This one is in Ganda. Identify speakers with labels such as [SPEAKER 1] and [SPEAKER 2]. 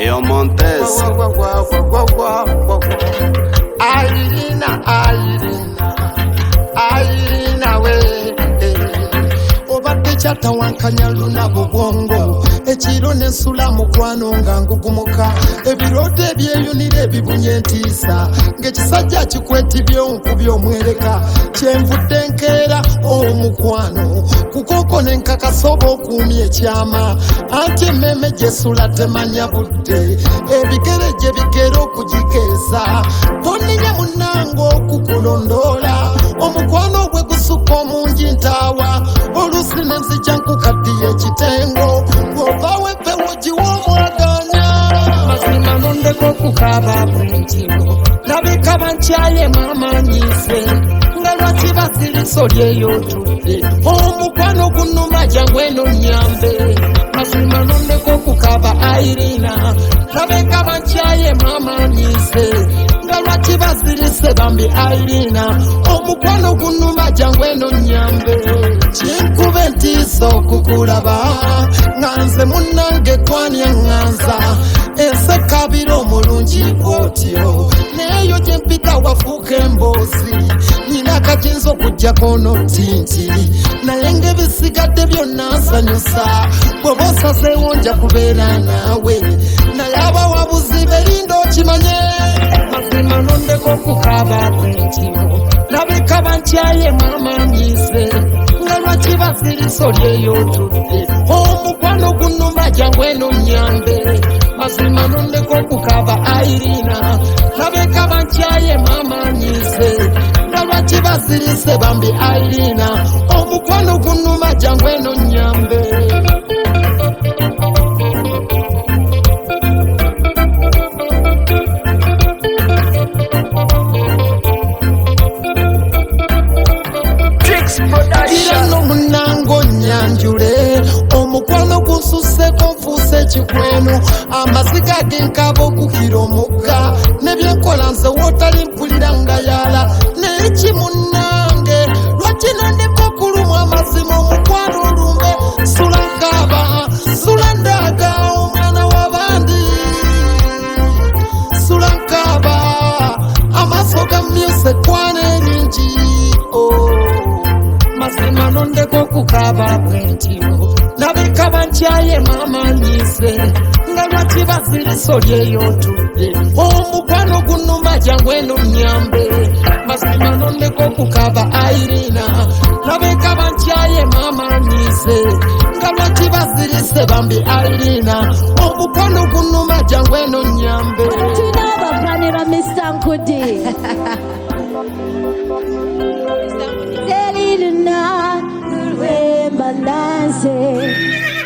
[SPEAKER 1] Yo Montes.
[SPEAKER 2] Irina we obadde kyatawankanya lunaku bwongo ekiro nensula mukwano nga ngugumuka ebiroto ebyeyunira ebibunye entiisa ng'ekisajja kikwetibye onkubye omwereka kyenvudde nkeera omukwano kukoko nenkakasa oba okuumya ekyama anti emmeme gyesula temanya budde ebigere gye bigera okugikeeza tonninya munnange okukulondoola omukwano gwe gusukka omungi ntaawa oluusi nenzija nkukaddiya ekitengo bw'ovaawo empewo giwa omwaganya mazima nondeko okukaaba bwentiro nabika bankyaye mamanyiise nga lwaki basiriso lyeyotudde omukwano gunnuma jangu eno nyambe mazima nondeko okukaaba Irina nabika bankyaye mamanyiise nga lwaki basirise bambi Irina omukwano gunnuma jangu eno nyambe kinkuba entiisa okukulaba nga nze munnange twanya ŋŋanza ensekabira omulungi bwotyo neeyo gye mpita wafuuka emboozi nyina akajinza okuggyako notinti naye ng'ebisigadde byonna nsanyusa bw'oba osazeewo nja kubeera naawe naye abawabuzi berinda okimanye mazima nondeko okukaaba bwentiro nabika bankyaye mamanyiise nga lwaki basiriso lyeyotudde omukwano gunnuma jangu eno nyambe mazima nondeko okukaaba Irina nabika bankyaye mamanyiise nga lwaki basirise bambi Irina omukwano gunnuma jangu eno nyambe Irano munango nyanjule omukwano gususeko nfuuse ekikwenu amaziga genkaba okukira omugga nebyenkola nze wootali mpulira nga yala neeki munnange lwaki nandeka okulumwa amazima omukwano olumbe sula nkaba sula ndaga omwana w'abandi sula nkaba amaaso gamyuse kwana eringi mazima nondeko okukaaba bwentiro nabika bankyaye mamanyiise nga lwaki basiriso lyeyotudde omukwano gunnuma jangu eno nyambe mazima nondeko okukaaba Irina nabika bankyaye mamanyiise nga lwaki basirise bambi Irina omukwano gunnuma jangu eno nyambe
[SPEAKER 3] tinabavanira Mr. Nkudi Selina Lwemba Nancy